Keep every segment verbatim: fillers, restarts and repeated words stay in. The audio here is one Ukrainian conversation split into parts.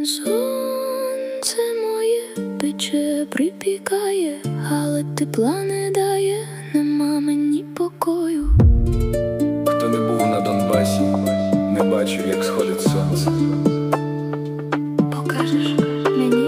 Сонце моє пече, припікає, але тепла не дає, нема мені покою. Хто не був на Донбасі, не бачив, як сходить сонце. Покажеш мені?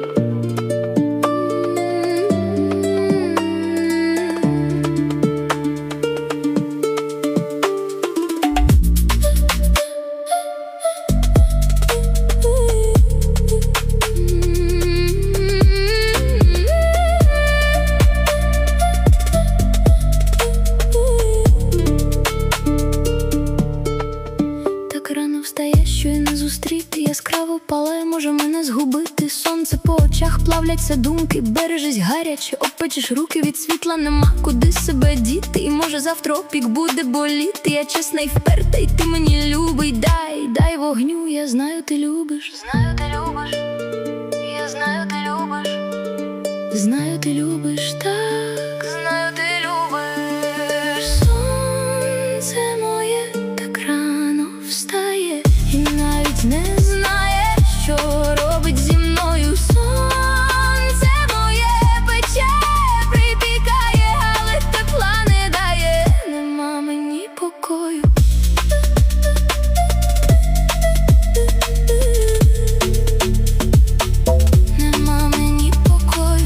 Рано встає, що й не зустріти, яскраво палає, може мене згубити. Сонце по очах плавляться думки, бережись гаряче, опечеш руки від світла, нема куди себе діти. І може завтра опік буде боліти. Я чесна й вперта, і ти мені любий. Дай, дай вогню, я знаю, ти любиш. Знаю, ти любиш, я знаю, ти любиш. Знаю, ти любиш, так, знаю, ти любиш. Сонце моє так рано встає і навіть не знає, що робить зі мною. Сонце моє пече, припікає, але тепла не дає, нема мені покою. Нема мені покою.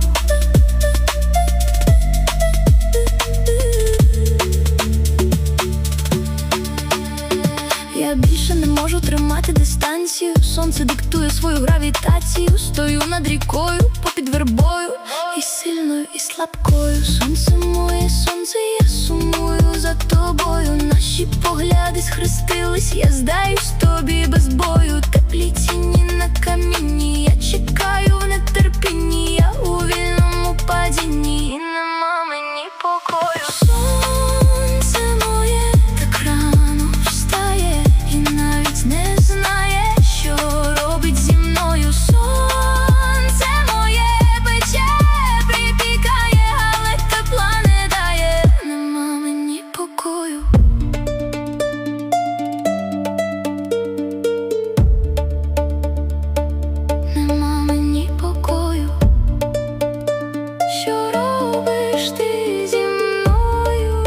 Я більше не можу тримати дистанцію. Сонце диктує свою гравітацію. Стою над рікою, попід вербою, і сильною, і слабкою. Сонце моє, сонце, я сумую за тобою. Наші погляди схрестились, я здаюсь тобі без бою. Теплі тіні на камінні, я чекаю в нетерпінні. Я у вільному падінні, і нема мені покою. Сонце моє так рано встає і навіть не знає, що робить зі мною. Сонце моє пече, припікає, але тепла не дає, нема мені покою. Нема мені покою. Що робиш ти зі мною?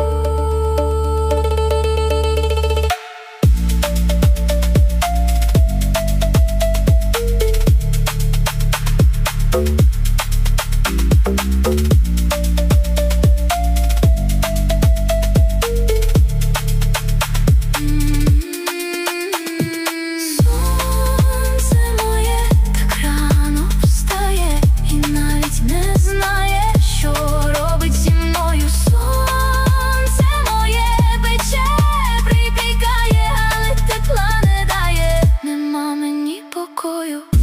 Сонце моє так рано встає і навіть не знає, що робить зі мною. Сонце моє пече, припікає, але тепла не дає, нема мені покою.